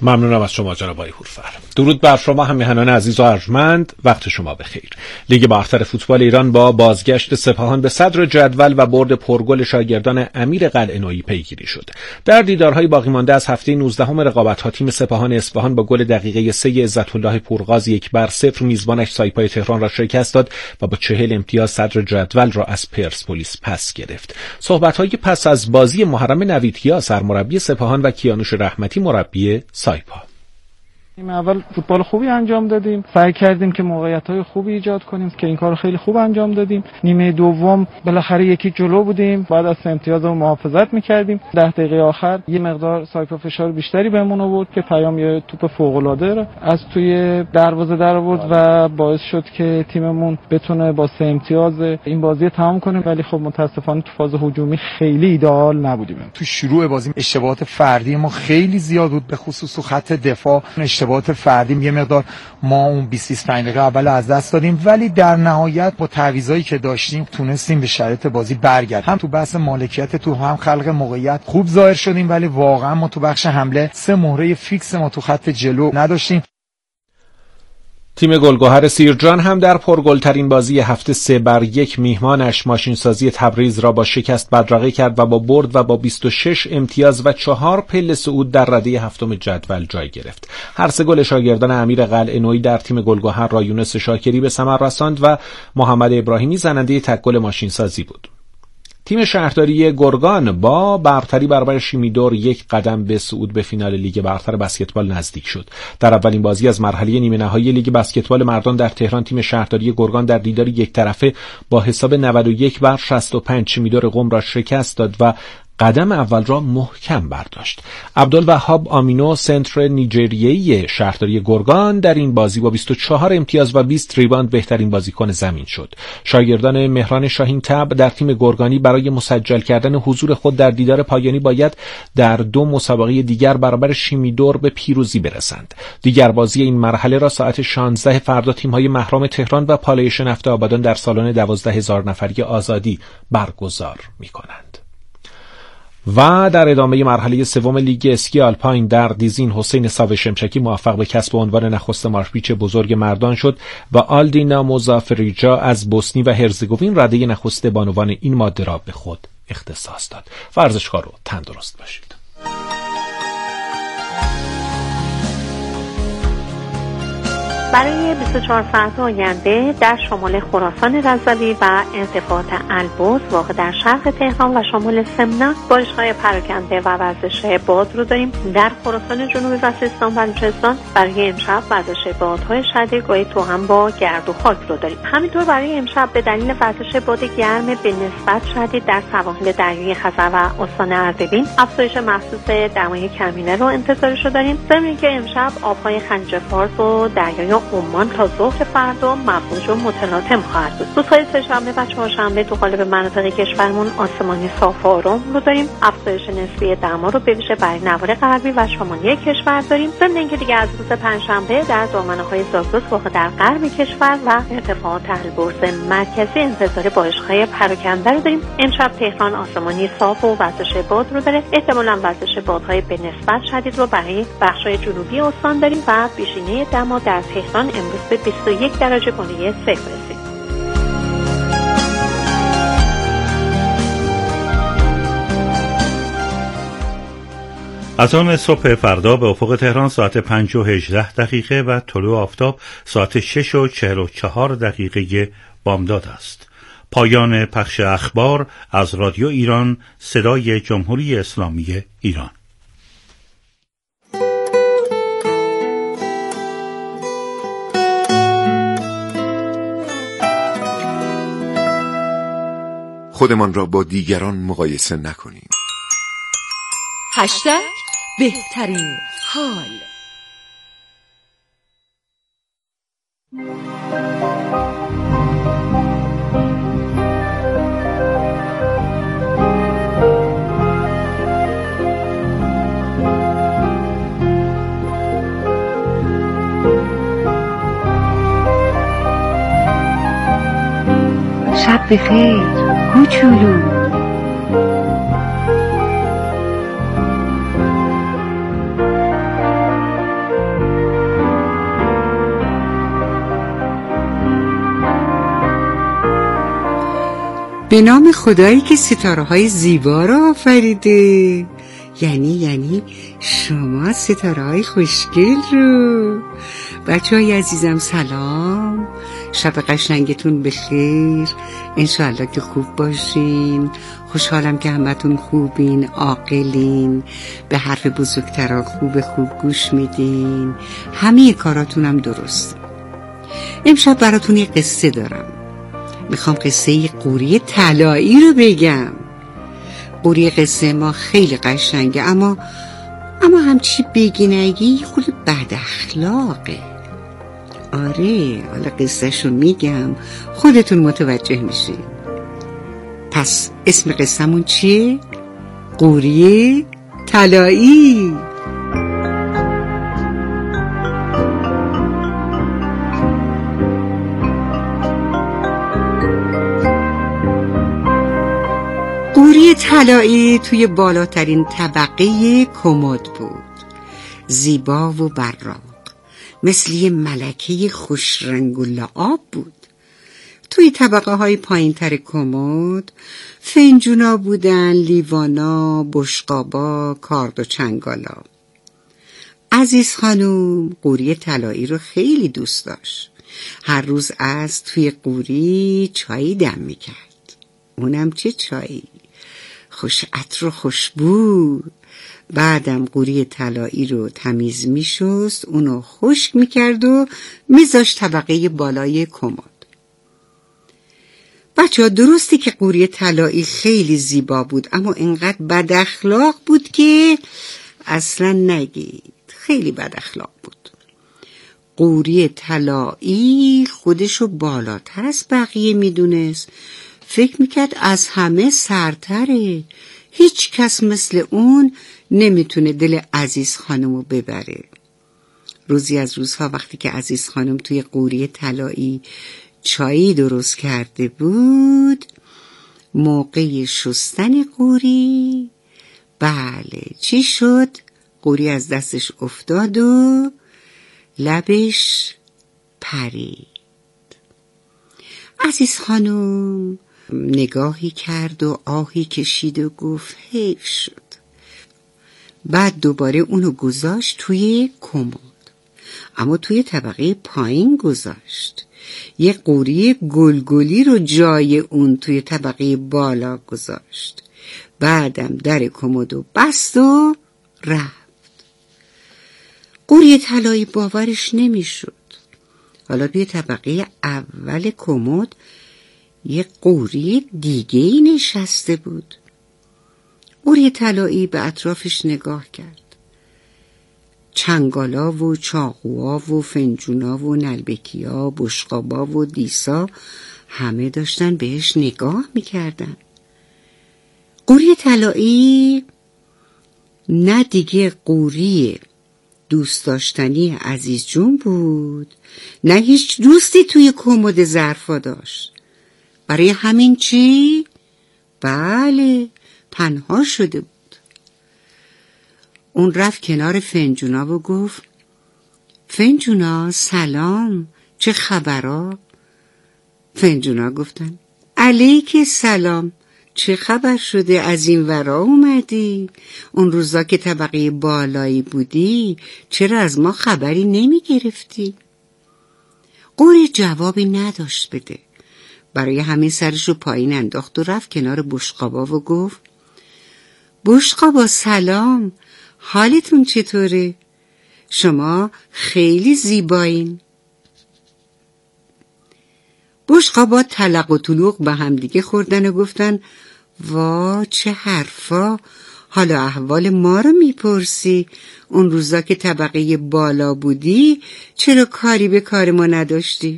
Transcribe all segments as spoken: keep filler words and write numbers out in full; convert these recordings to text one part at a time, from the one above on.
ممنونم از شما جناب آقای هورفر. درود بر شما همیهنان عزیز و ارجمند، وقت شما بخیر. لیگ برتر فوتبال ایران با بازگشت سپاهان به صدر جدول و برد پرگل شاگردان امیر قلعه‌نویی پیگیری شد. در دیدارهای باقی مانده از هفته نوزدهم رقابت‌ها تیم سپاهان اصفهان با گل دقیقه سه عزت‌الله پورغاز یک بر صفر میزبانش سایپای تهران را شکست داد و با چهل امتیاز صدر جدول را از پرسپولیس پس گرفت. صحبت‌های پس از بازی محرم نویدکیا سرمربی سپاهان و کیانوش رحمتی مربی سایپا. نیمه اول فوتبال خوبی انجام دادیم، سعی کردیم که موقعیت‌های خوبی ایجاد کنیم که این کارو خیلی خوب انجام دادیم. نیمه دوم بالاخره یکی جلو بودیم، بعد از امتیاز رو محافظت می‌کردیم. ده دقیقه آخر یه مقدار سایپا فشار بیشتری بهمون آورد که پیام یه توپ فوق‌العاده رو از توی دروازه در آورد و باعث شد که تیممون بتونه با سه امتیاز این بازی تمام کنه، ولی خب متأسفانه تو فاز هجومی خیلی ایدئال نبودیم. تو شروع بازی اشتباهات فردی ما خیلی زیاد بود، به خصوص تو خط دفاع اشتباهات فردی یه مقدار ما اون بیست بیست و پنج دقیقه اول از دست دادیم، ولی در نهایت با تعویضایی که داشتیم تونستیم به شرایط بازی برگردیم. هم تو بحث مالکیت تو هم خلق موقعیت خوب ظاهر شدیم، ولی واقعا ما تو بخش حمله سه مهره فیکس ما تو خط جلو نداشتیم. تیم گلگهر سیرجان هم در پرگلترین بازی هفته سه بر یک میهمانش ماشینسازی تبریز را با شکست بدرقه کرد و با برد و با بیست و شش امتیاز و چهار پله صعود در رده هفتم جدول جای گرفت. هر سه گل شاگردان امیر قلعه‌نویی در تیم گلگهر را یونس شاکری به ثمر رساند و محمد ابراهیمی زننده تک گل ماشینسازی بود. تیم شهرداری گرگان با برتری برابر شیمیدور یک قدم به صعود به فینال لیگ برتر بسکتبال نزدیک شد. در اولین بازی از مرحله نیمه نهایی لیگ بسکتبال مردان در تهران تیم شهرداری گرگان در دیداری یک طرفه با حساب نود و یک بر شصت و پنج شیمیدور قم را شکست داد و قدم اول را محکم برداشت. عبدالوهاب آمینو سنتر نیجریه‌ای شهرداری گرگان در این بازی با بیست و چهار امتیاز و بیست ریباند بهترین بازیکن زمین شد. شاگردان مهران شاهین تب در تیم گرگانی برای مسجل کردن حضور خود در دیدار پایانی باید در دو مسابقه دیگر برابر شیمیدور به پیروزی برسند. دیگر بازی این مرحله را ساعت شانزده فردا تیم‌های محرام تهران و پالایش نفت آبادان در سالن دوازده هزار نفری آزادی برگزار می‌کنند. و در ادامه مرحله سوم لیگ اسکی آلپاین در دیزین حسین ساوه شمشکی موفق به کسب عنوان نخست مارشپیچ بزرگ مردان شد و آلدینا مزافریجا از بوسنی و هرزگوین رده نخست بانوان این ماده را به خود اختصاص داد. ورزشکار و تندرست باشید. برای بیست و چهار ساعت آینده در شمال خراسان رضوی و ارتفاعات البرز واقع در شرق تهران و شمال سمنان بارش‌های پراکنده و وزش باد رو داریم. در خراسان جنوبی و سیستان و بلوچستان برای امشب وزش بادهای شدید گاهی توأم با گرد و خاک رو داریم. همینطور برای امشب به دلیل وزش باد گرم به نسبت شدید در سواحل دریای خزر و استان اردبیل افزایش محسوس دمای کمینه رو انتظارش رو داریم. ضمن اینکه امشب آبهای خلیج فارس و دریای عمان تا ظهر فردا موج و متلاطم خواهد بود. روزهای سه‌شنبه و چهارشنبه تو قالب مناطق کشورمون آسمانی صاف و آرام رو داریم. افزایش نسبی دما رو به ویژه برای نوار غربی و شمالی کشور داریم. ضمن اینکه دیگه از روز پنجشنبه در دامنه‌های زاگرس واقع در غرب کشور و ارتفاعات البرز مرکزی انتظار بارش‌های پراکنده رو داریم. امشب تهران آسمانی صاف و وزش باد رو داره. احتمالاً وزش بادهای به نسبت شدید رو برای بخش‌های جنوبی استان داریم و بیشینه دما در تهران امروز به بیست و یک درجه گونه صفر رسید. از آن صبح فردا به افق تهران ساعت پنج و هجده دقیقه و طلوع آفتاب ساعت شش و چهل و چهار دقیقه بامداد است. پایان پخش اخبار از رادیو ایران صدای جمهوری اسلامی ایران. خودمان را با دیگران مقایسه نکنیم. هشتگ بهترین حال. شب بخیر کوچولو. به نام خدایی که ستاره های زیبا را آفریده. یعنی یعنی شما ستاره های خوشگل رو. بچه های عزیزم سلام، شب قشنگتون بخیر. انشاءالله که خوب باشین. خوشحالم که همتون خوبین، عاقلین، به حرف بزرگتران خوب خوب گوش میدین، همه کاراتونم درست. امشب براتون یه قصه دارم. میخوام قصه قوری طلایی رو بگم. قوری قصه ما خیلی قشنگه، اما اما همچی بگی نگی خود بد اخلاقه. آره، حالا قصهشو میگم، خودتون متوجه میشین. پس اسم قصه‌مون چیه؟ قوری طلایی. قوری طلایی توی بالاترین طبقه کمد بود، زیبا و براق، مثل یه ملکه خوش رنگ و لعاب بود. توی طبقه های پایین تر کمد فنجونا بودن، لیوانا، بشقابا، کارد و چنگالا. عزیز خانم قوری طلایی رو خیلی دوست داشت. هر روز از توی قوری چایی دم میکرد. اونم چه چایی؟ خوش عطر و خوشبو. بعدم قوری طلایی رو تمیز میشست، اونو خشک میکرد و میذاشت طبقه بالای کمد. بچه ها، درسته که قوری طلایی خیلی زیبا بود، اما اینقدر بد اخلاق بود که اصلا نگید. خیلی بد اخلاق بود. قوری طلایی خودشو بالاتر از بقیه میدونست. فکر میکرد از همه سرتره. هیچ کس مثل اون نمیتونه دل عزیز خانمو ببره. روزی از روزها وقتی که عزیز خانم توی قوری طلایی چایی درست کرده بود، موقع شستن قوری، بله چی شد؟ قوری از دستش افتاد و لبش پرید. عزیز خانم نگاهی کرد و آهی کشید و گفت حیف شد. بعد دوباره اونو گذاشت توی کمد، اما توی طبقه پایین گذاشت. یه قوری گلگلی رو جای اون توی طبقه بالا گذاشت. بعدم در کمدو بست و رفت. قوری طلایی باورش نمیشد. حالا توی طبقه اول کمد یه قوری دیگه‌ای نشسته بود. قوری طلایی به اطرافش نگاه کرد. چنگالا و چاقوها و فنجونا و نلبکیا، بشقابا و دیسا همه داشتن بهش نگاه میکردن. قوری طلایی نه دیگه قوری دوست داشتنی عزیز جون بود، نه هیچ دوستی توی کمد ظرفا داشت. برای همین چی؟ بله، تنها شده بود. اون رفت کنار فنجونا و گفت فنجونا سلام، چه خبرها؟ فنجونا گفتن علیک سلام، چه خبر شده؟ از این ورا اومدی؟ اون روزا که طبقه بالایی بودی چرا از ما خبری نمی گرفتی؟ قوری جوابی نداشت بده. برای همین سرش رو پایین انداخت و رفت کنار بشقابا و گفت بشقابا سلام، حالتون چطوره؟ شما خیلی زیبایین. بشقابا تلق و طلوق به هم دیگه خوردن و گفتن وا چه حرفا، حالا احوال ما رو میپرسی؟ اون روزا که طبقه بالا بودی چرا کاری به کار ما نداشتی؟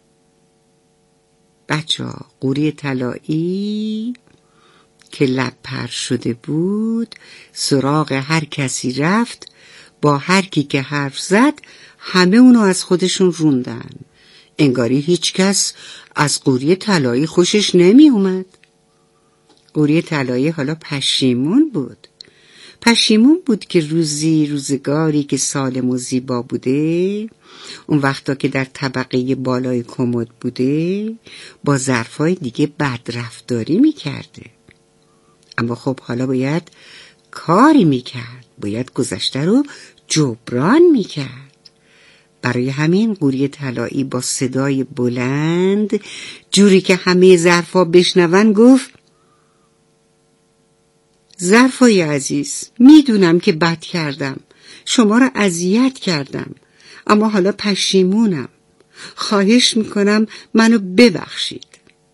بچه ها، قوری طلایی که لب پر شده بود سراغ هر کسی رفت. با هر کی که حرف زد همه اونو از خودشون روندن. انگاری هیچ کس از قوری طلایی خوشش نمی اومد. قوری طلایی حالا پشیمون بود. پشیمون بود که روزی روزگاری که سالم و زیبا بوده، اون وقتا که در طبقه بالای کمد بوده با ظرفای دیگه بدرفتاری میکرده. اما خب حالا باید کاری میکرد، باید گذشته رو جبران میکرد. برای همین قوری طلایی با صدای بلند، جوری که همه ظرفا بشنون، گفت: ظرفای عزیز، میدونم که بد کردم، شما را اذیت کردم، اما حالا پشیمونم. خواهش میکنم منو ببخشید.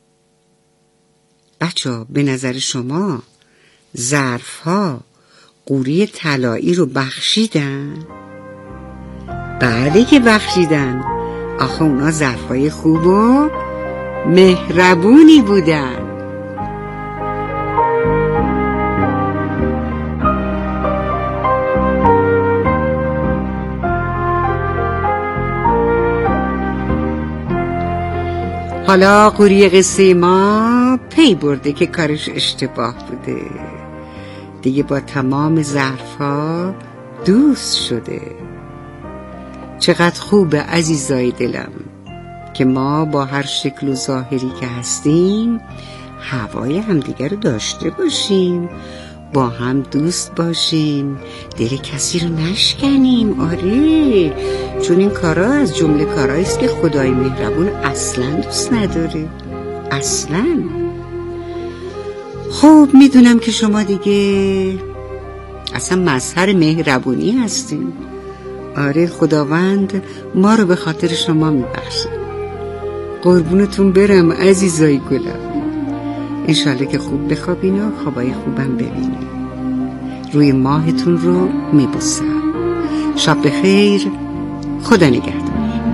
بچه‌ها، به نظر شما ظرفها قوری طلایی رو بخشیدن؟ بله که بخشیدن. آخه اونا ظرفای خوب و مهربونی بودن. حالا قوری قصه ما پی برده که کارش اشتباه بوده. دیگه با تمام ظرفها دوست شده. چقدر خوبه عزیزای دلم که ما با هر شکل و ظاهری که هستیم هوای همدیگر رو داشته باشیم، با هم دوست باشیم، دل کسی رو نشکنیم. آره، چون این کارا از جمله کارهایی است که خدای مهربون اصلا دوست نداره، اصلا. خب میدونم که شما دیگه اصلا مظهر مهربونی هستین. آره، خداوند ما رو به خاطر شما میبخشه. قربونتون برم عزیزای گلم. انشالله که خوب بخوابین و خوابای خوبم ببینین. روی ماهتون رو میبوسم. شب بخیر، خدا نگهدار.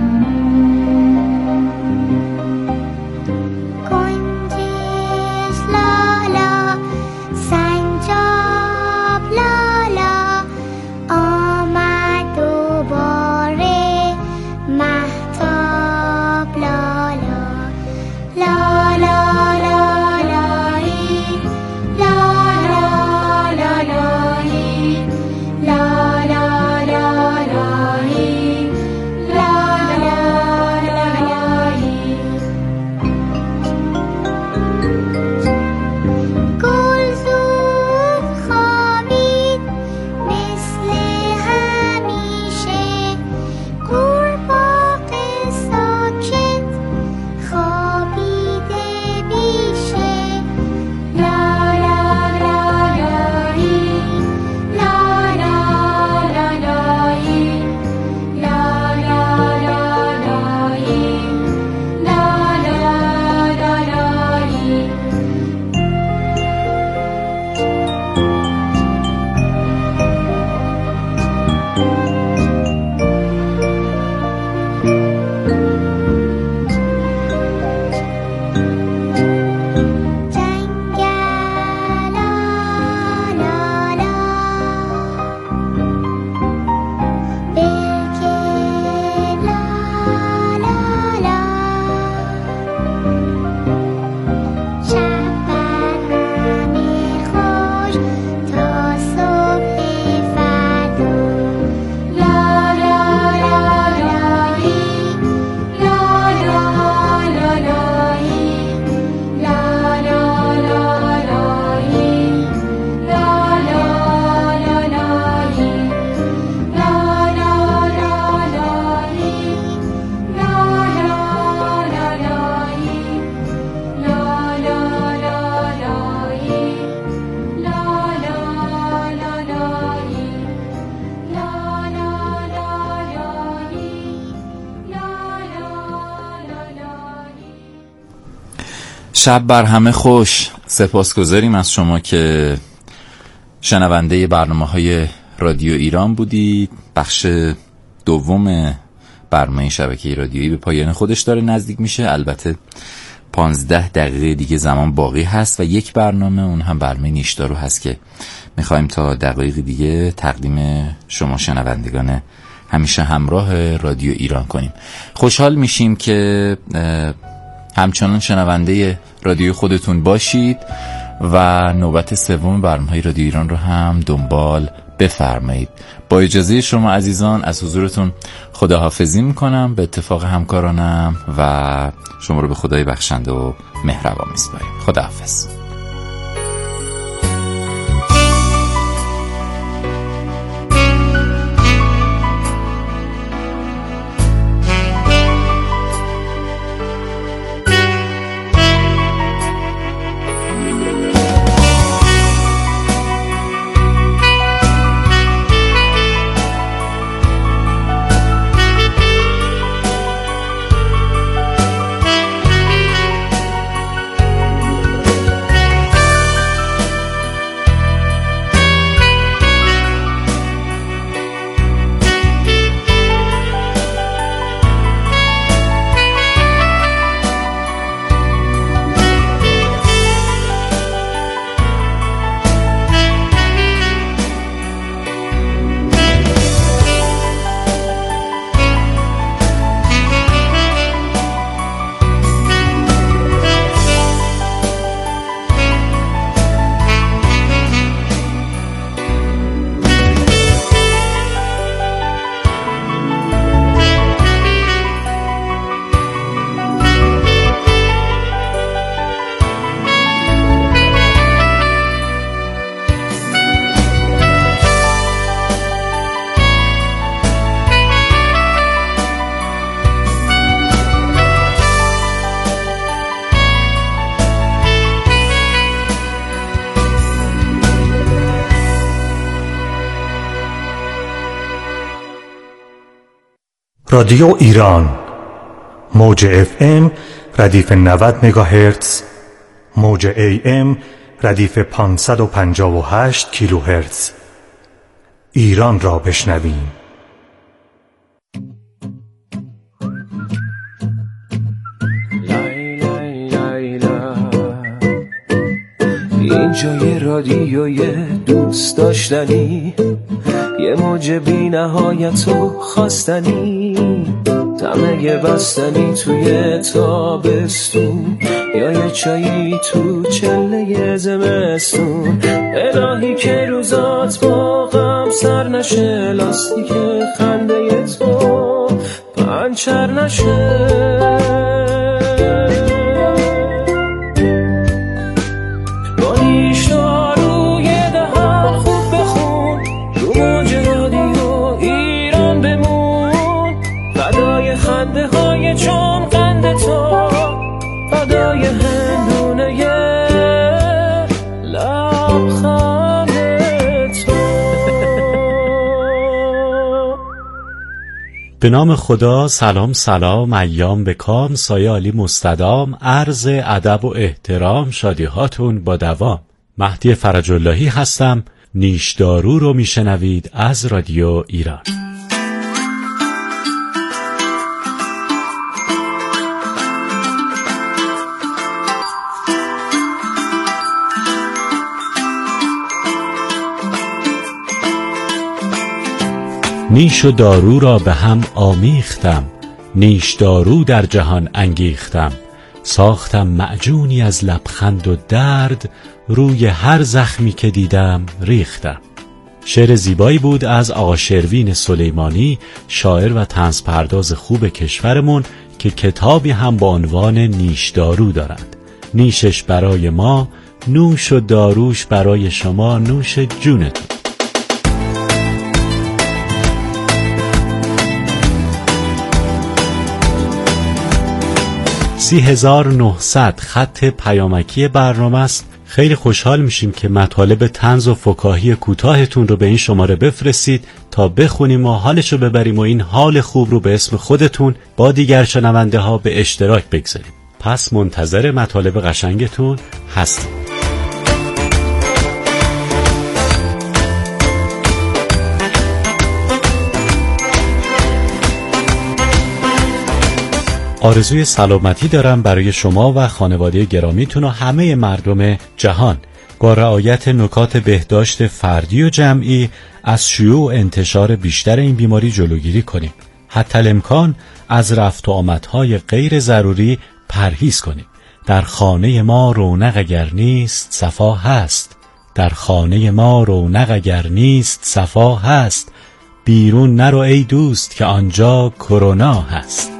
شب بر همه خوش. سپاسگزاریم از شما که شنونده برنامه‌های رادیو ایران بودید. بخش دوم برنامه شبکه رادیویی به پایان خودش داره نزدیک میشه. البته پانزده دقیقه دیگه زمان باقی هست و یک برنامه، اون هم برنامه نیشدارو هست که میخوایم تا دقایق دیگه تقدیم شما شنوندگان همیشه همراه رادیو ایران کنیم. خوشحال میشیم که همچنان شنونده رادیو خودتون باشید و نوبت سوم برنامه‌های رادیو ایران رو هم دنبال بفرمایید. با اجازه شما عزیزان از حضورتون خداحافظی میکنم به اتفاق همکارانم و شما رو به خدای بخشنده و مهربان میسپاریم. خداحافظ. رادیو ایران موج اف ام ردیف نود مگاهرتز، موج ای ام ردیف پانصد و پنجاه و هشت کیلوهرتز. ایران را بشنویم. اینجا یه رادیوی دوست داشتنی، یه موج بی نهایت و خواستنی، طمع بستنی توی تابستون، یا یه چایی تو چله زمستون. الهی که روزات با غم سر نشه، لاستیک خنده تو پنچر نشه. چون قند تو فدای هندونه لبخند تو. به نام خدا. سلام سلام، ایام به کام، سایه عالی مستدام، عرض ادب و احترام، شادی هاتون با دوام. مهدی فرج اللهی هستم. نیشدارو رو میشنوید از رادیو ایران. نیش و دارو را به هم آمیختم، نیش دارو در جهان انگیختم. ساختم معجونی از لبخند و درد، روی هر زخمی که دیدم ریختم. شعر زیبایی بود از آقا شروین سلیمانی، شاعر و طنز پرداز خوب کشورمون که کتابی هم با عنوان نیش دارو دارد. نیشش برای ما، نوش و داروش برای شما، نوش جونتون. سی هزار و نهصد خط پیامکی برنامه است. خیلی خوشحال میشیم که مطالب طنز و فکاهی کوتاهتون رو به این شماره بفرستید تا بخونیم و حالش رو ببریم و این حال خوب رو به اسم خودتون با دیگر شنونده ها به اشتراک بگذاریم. پس منتظر مطالب قشنگتون هستیم. آرزوی سلامتی دارم برای شما و خانواده گرامیتون و همه مردم جهان. با رعایت نکات بهداشت فردی و جمعی از شیوع و انتشار بیشتر این بیماری جلوگیری کنیم. حتی الامکان از رفت و آمدهای غیر ضروری پرهیز کنیم. در خانه ما رونق اگر نیست صفا هست. در خانه ما رونق اگر نیست صفا هست. بیرون نرو ای دوست که آنجا کرونا هست.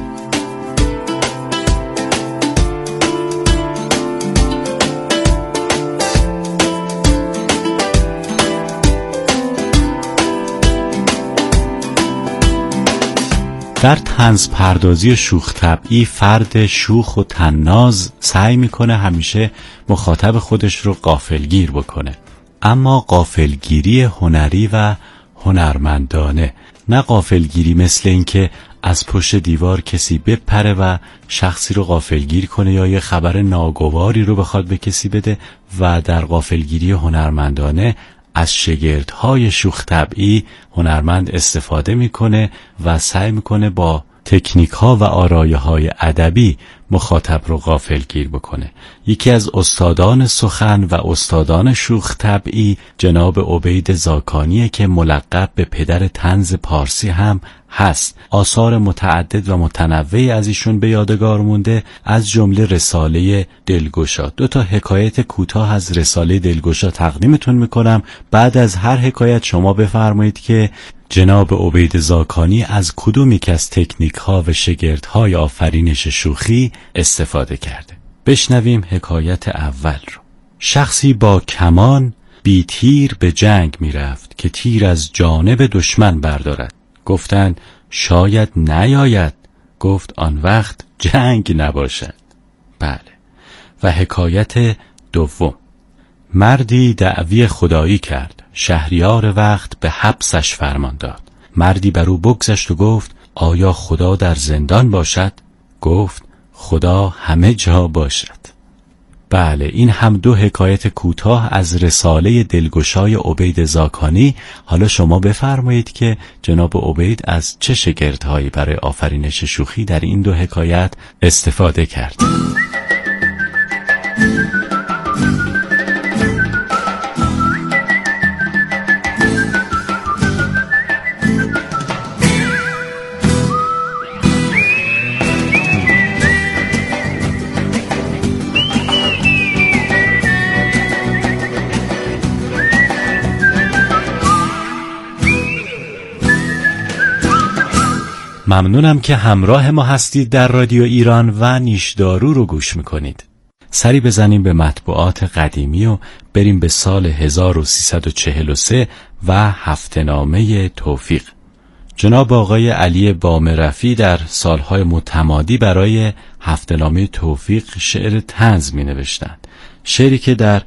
در طنز پردازی و شوخ طبعی فرد شوخ و طناز سعی میکنه همیشه مخاطب خودش رو غافلگیر بکنه، اما غافلگیری هنری و هنرمندانه، نه غافلگیری مثل این که از پشت دیوار کسی بپره و شخصی رو غافلگیر کنه یا یه خبر ناگواری رو بخواد به کسی بده. و در غافلگیری هنرمندانه از شگردهای شوخ طبعی هنرمند استفاده میکنه و سعی میکنه با تکنیک ها و آرایه های ادبی مخاطب رو غافلگیر بکنه. یکی از استادان سخن و استادان شوخ طبعی جناب عبید زاکانیه که ملقب به پدر طنز پارسی هم هست. آثار متعدد و متنوعی از ایشون به یادگار مونده، از جمله رساله دلگشا. دو تا حکایت کوتاه از رساله دلگشا تقدیمتون میکنم. بعد از هر حکایت شما بفرمایید که جناب عبید زاکانی از کدومی که از تکنیک ها و شگرد های آفرینش شوخی استفاده کرده. بشنویم حکایت اول رو. شخصی با کمان بی تیر به جنگ می رفت که تیر از جانب دشمن بردارد. گفتند شاید نیاید. گفت آن وقت جنگ نباشد. بله. و حکایت دوم. مردی دعوی خدایی کرد. شهریار وقت به حبسش فرمان داد. مردی بر او بگذشت و گفت آیا خدا در زندان باشد؟ گفت خدا همه جا باشد. بله، این هم دو حکایت کوتاه از رساله دلگشای عبید زاکانی. حالا شما بفرمایید که جناب عبید از چه شگردهایی برای آفرینش شوخی در این دو حکایت استفاده کرد. ممنونم که همراه ما هستید در رادیو ایران و نیشدارو رو گوش میکنید. سری بزنیم به مطبوعات قدیمی و بریم به سال هزار و سیصد و چهل و سه و هفته‌نامه توفیق. جناب آقای علی بامرفی در سالهای متمادی برای هفته‌نامه توفیق شعر طنز می نوشتند. شعری که در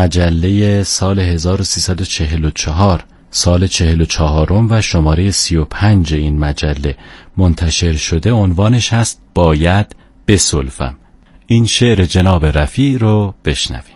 مجله سال هزار و سیصد و چهل و چهار سال چهل و چهارم و شماره سی و پنج این مجله منتشر شده عنوانش هست باید بسلفم. این شعر جناب رفیع رو بشنویم.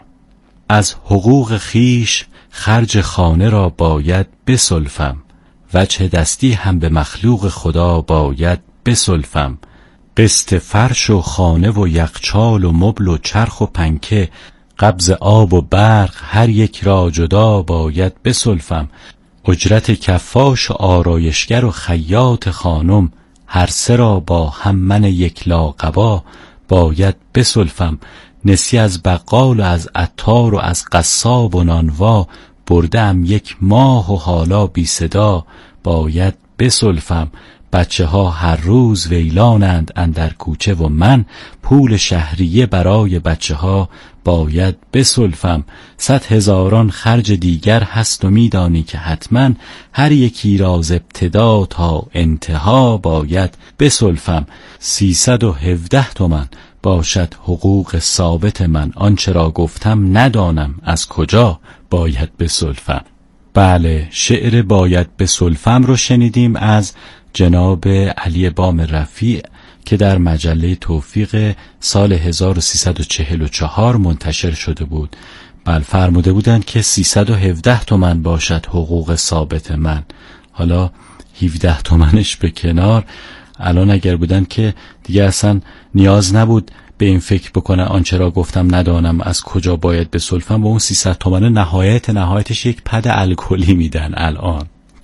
از حقوق خیش خرج خانه را باید بسلفم، وجه دستی هم به مخلوق خدا باید بسلفم. قسط فرش و خانه و یخچال و مبل و چرخ و پنکه، قبض آب و برق هر یک را جدا باید بسلفم. اجرت کفاش و آرایشگر و خیاط خانم، هر سه را با هم من یک لاقبا باید بسلفم. نسی از بقال و از عطار و از قصاب و نانوا، بردم یک ماه و حالا بی صدا باید بسلفم. بچه ها هر روز ویلانند اندر کوچه و من، پول شهریه برای بچه ها باید بسلفم. صد هزاران خرج دیگر هست و میدانی که حتما، هر یکی را ز ابتدا تا انتها باید بسلفم. سیصد و هفده تومن باشد حقوق ثابت من، آنچه را گفتم ندانم از کجا باید بسلفم. بله، شعر باید بسلفم رو شنیدیم از جناب علی بامرفی که در مجله توفیق سال هزار و سیصد و چهل و چهار منتشر شده بود. بل فرموده بودند که سیصد و هفده تومن باشد حقوق ثابت من. حالا هفده تومنش به کنار، الان اگر بودن که دیگه اصلا نیاز نبود به این فکر بکنه آنچه را گفتم ندانم از کجا باید بسلفم، با اون سیصد تومن نهایت نهایتش یک پد الکلی میدن الان.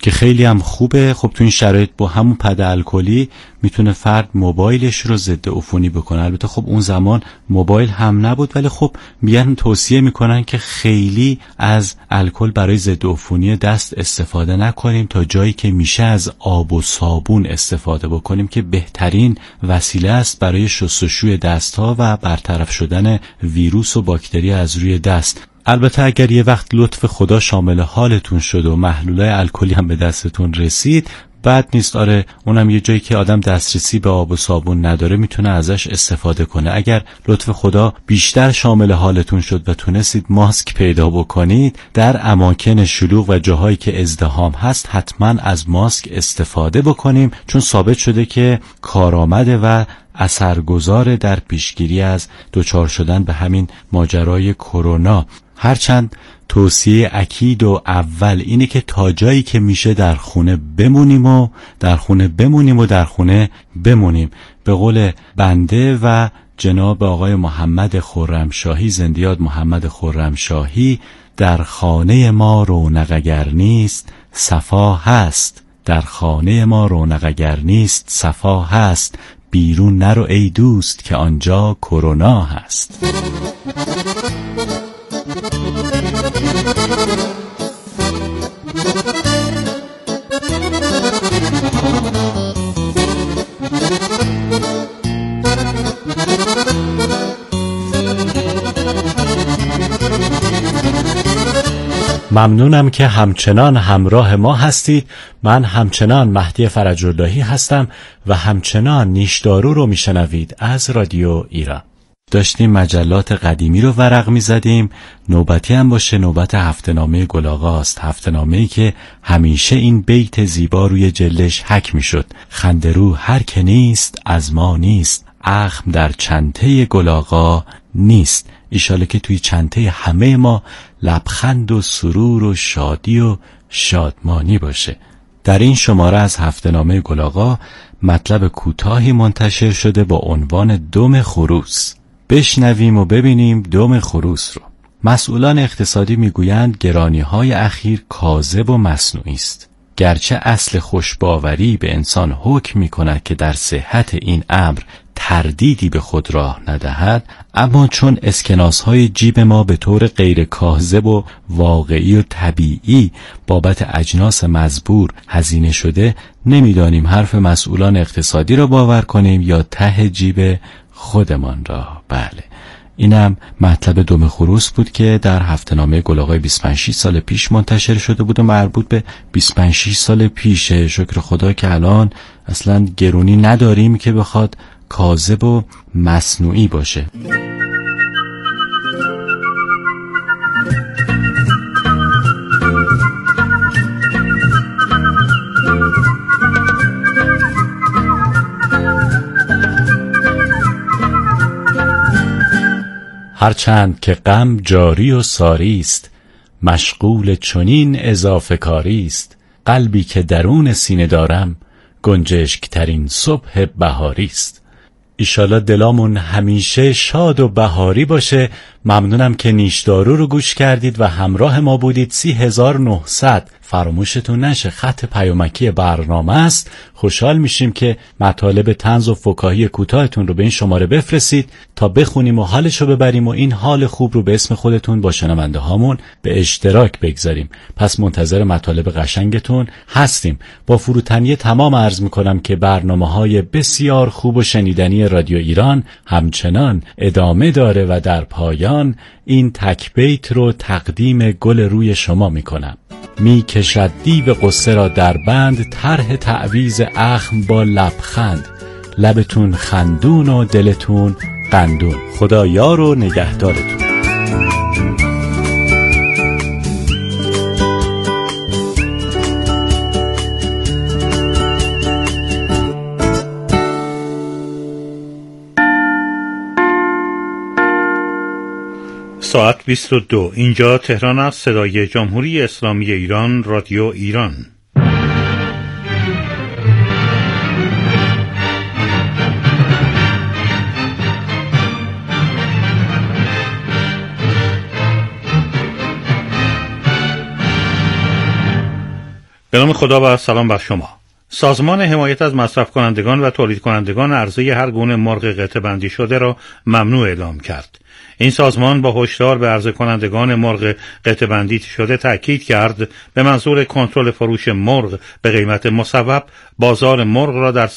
که خیلی هم خوبه. خب تو این شرایط با همون پد الکلی میتونه فرد موبایلش رو ضد عفونی بکنه. البته خب اون زمان موبایل هم نبود، ولی خب میگن توصیه میکنن که خیلی از الکل برای ضد عفونی دست استفاده نکنیم، تا جایی که میشه از آب و صابون استفاده بکنیم که بهترین وسیله است برای شستشوی دستها و برطرف شدن ویروس و باکتری از روی دست. البته اگر یه وقت لطف خدا شامل حالتون شد و محلولای الکلی هم به دستتون رسید، بد نیست. آره، اونم یه جایی که آدم دسترسی به آب و صابون نداره میتونه ازش استفاده کنه. اگر لطف خدا بیشتر شامل حالتون شد و تونستید ماسک پیدا بکنید، در اماکن شلوغ و جاهایی که ازدحام هست حتما از ماسک استفاده بکنیم، چون ثابت شده که کارآمده و اثرگذار در پیشگیری از دچار شدن به همین ماجرای کرونا. هرچند توصیه اکید و اول اینه که تا جایی که میشه در خونه بمونیم و در خونه بمونیم و در خونه بمونیم. به قول بنده و جناب آقای محمد خرمشاهی، زندیات محمد خرمشاهی، در خانه ما رونق اگر نیست صفا هست، در خانه ما رونق اگر نیست صفا هست، بیرون نرو ای دوست که آنجا کرونا هست. ممنونم که همچنان همراه ما هستید. من همچنان مهدی فرج‌اللهی هستم و همچنان نیشدارو رو میشنوید از رادیو ایران. داشتیم مجلات قدیمی رو ورق میزدیم. نوبتی هم باشه نوبت هفته‌نامه گل آقاست. هفته‌نامه‌ای که همیشه این بیت زیبا روی جلدش حک میشد: خنده‌رو هر که نیست از ما نیست، اخم در چنته گل آقا نیست. ایشاله که توی چنته همه ما لبخند و سرور و شادی و شادمانی باشه. در این شماره از هفته‌نامه گل آقا مطلب کوتاهی منتشر شده با عنوان دم خروس. بشنویم و ببینیم دم خروس رو. مسئولان اقتصادی میگویند گرانی‌های اخیر کاذب و مصنوعی است. گرچه اصل خوشباوری به انسان حکم می‌کند که در صحت این امر تردیدی به خود راه ندهد، اما چون اسکناس‌های جیب ما به طور غیر کاذب و واقعی و طبیعی بابت اجناس مزبور هزینه شده، نمی‌دانیم حرف مسئولان اقتصادی را باور کنیم یا ته جیب خودمان را. بله، اینم مطلب دم خروس بود که در هفته‌نامه گل آقای بیست و پنج شش سال پیش منتشر شده بود و مربوط به بیست و پنج شش سال پیشه. شکر خدا که الان اصلا گرونی نداریم که بخواد کاذب و مصنوعی باشه. هرچند که غم جاری و ساری است، مشغول چنین اضافه کاری است، قلبی که درون سینه دارم گنجشک ترین صبح بهاری است. ایشالا دلامون همیشه شاد و بهاری باشه. ممنونم که نیشدارو رو گوش کردید و همراه ما بودید. سی هزار و نهصد فراموشتون نشه خط پیامکی برنامه است. خوشحال میشیم که مطالب طنز و فکاهی کوتاهتون رو به این شماره بفرستید تا بخونیم و حالش رو ببریم و این حال خوب رو به اسم خودتون با شنونده هامون به اشتراک بگذاریم. پس منتظر مطالب قشنگتون هستیم. با فروتنی تمام عرض میکنم که برنامه‌های بسیار خوب و شنیدنی رادیو ایران همچنان ادامه داره و در پایان این تک بیت رو تقدیم گل روی شما میکنم. می کشد دیو قصه را در بند، طرح تعویض اخم با لبخند، لبتون خندون و دلتون قندون. خدا یار و نگهدارتون. ساعت بیست و دو. اینجا تهران است. صدای جمهوری اسلامی ایران، رادیو ایران. به نام خدا و سلام بر شما. سازمان حمایت از مصرف کنندگان و تولید کنندگان عرضه هر گونه مرغ قطعه بندی شده را ممنوع اعلام کرد. این سازمان با هشدار به عرضه کنندگان مرغ قطعه بندی شده تأکید کرد به منظور کنترل فروش مرغ به قیمت مصوب بازار مرغ را در